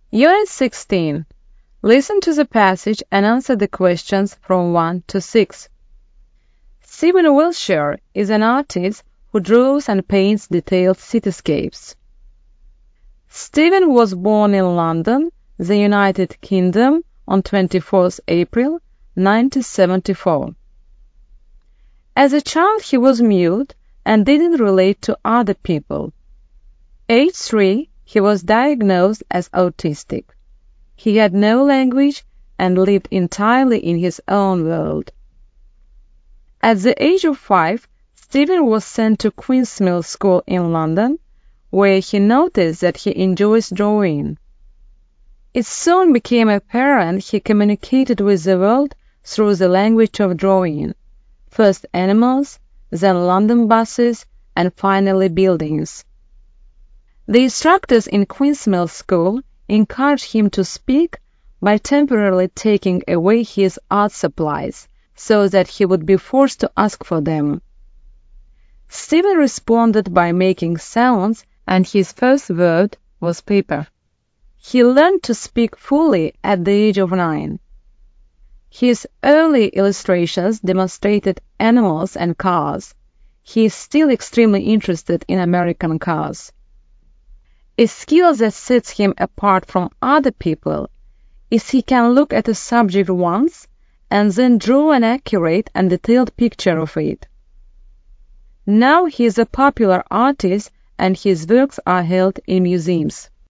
Unit 16. Listen to the passage and answer the questions from 1 to 6. Stephen Wilshire is an artist who draws and paints detailed cityscapes. Stephen was born in London, the United Kingdom, on 24th April 1974. As a child, he was mute and didn't relate to other people. Age 3, he was diagnosed as autistic. He had no language and lived entirely in his own world. At the age of 5, Stephen was sent to Queensmill School in London, where he noticed that he enjoys drawing. It soon became apparent he communicated with the world through the language of drawing, first animals, then London buses, and finally buildings. The instructors in Queensmill School encouraged him to speak by temporarily taking away his art supplies so that he would be forced to ask for them. Stephen responded by making sounds, and his first word was paper. He learned to speak fully at the age of 9. His early illustrations demonstrated animals and cars. He is still extremely interested in American cars. A skill that sets him apart from other people is he can look at a subject once and then draw an accurate and detailed picture of it. Now he is a popular artist and his works are held in museums.